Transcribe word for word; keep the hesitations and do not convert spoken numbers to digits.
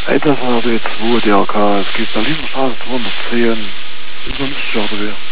Eins A D zwei D R K, es geht Berliner Straße zweihundertzehn, ist noch nicht sicher, oder wie?